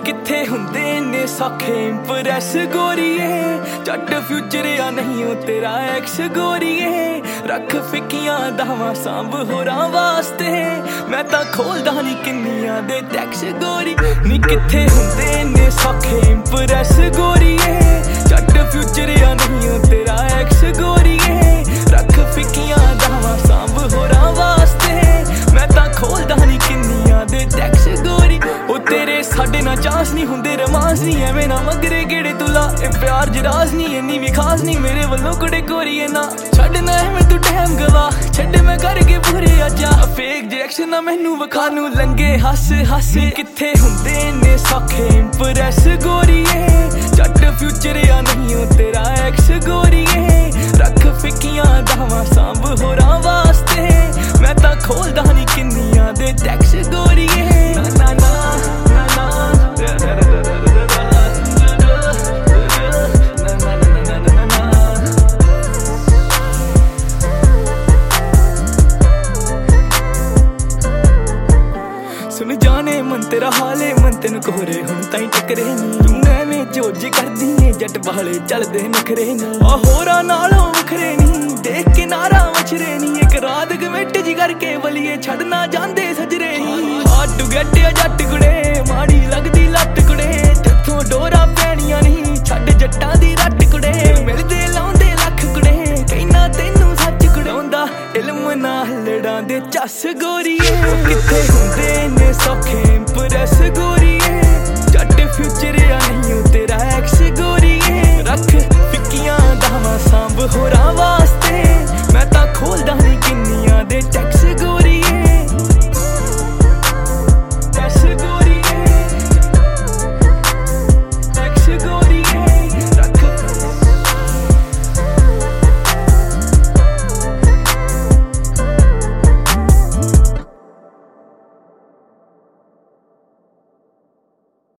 किथे हुंदे ने सौखे इंप्रेस गोरीए जट फ्यूचर या नहीं हो तेरा एक्स गोरीए रख फिकियां दावां सांभ होरां वास्ते मैं तां खोलदा नहीं किन्नियां दे टैक्स गोरी नी किथे हुंदे ने सौखे इंप्रेस गोरीए जट फ्यूचर या नहीं हो तेरा एक्स गोरीए रख फिकियां दावां सांभ होरां वास्ते मैं तां खोलदा नहीं किन्नियां दे टैक्स गोरी ओ तेरे साडे ना चांस नहीं हुंदे रोमांस नहीं एवें ना मगरे गेड़े तुला ए प्यार जराज नहीं इन्नी भी खास नहीं मेरे वल्लों कुड़े गोरीए ना छड्डना है मैं तू टैम गवा छड्ड मैं करके पूरे आजा फेक रिएक्शन ना मैनू विखा नू लंगे हस हस किथे हुंदे ने सौखे इंप्रेस गोरीए जट फ्यूचर या नहीं हो तेरा एक्स गोरीए रख फिकियां दावां सांभ होरां वास्ते मैं तां खोलदा नहीं किन्नियां दे टैक्स गोरीए ना ना सुन जाने मन तेरा हाले मन तेन कोहरे हुण ताईं टकरे नी तू एवें जोज करदी ऐ जट वाले चलदे नखरे नी आ होरां नालों वखरे नी देख के नारा मछरे नी एक रात गवेट जी करके बलिए छड़ना जांदे सजरे नी हाडू गट्टिया जट कुड़े माड़ी लगदी लट कुड़े तेथों डोरा पैणियां नहीं छड्ड जट्टां दी रट कुड़े मिलदे लाउंदे लख कुड़े कहना तैनू सच कुड़ाउंदा इल्म नाल लड़ां दे चस गोरीए किथे हुंदे ने सौखे इंप्रेस गोरीए जट फ्यूचर या नहीं हो तेरा एक्स गोरीए रख फिकियां दावां सांभ होरां वास्ते मैं तां खोलदा नहीं किन्नियां दे टैक्स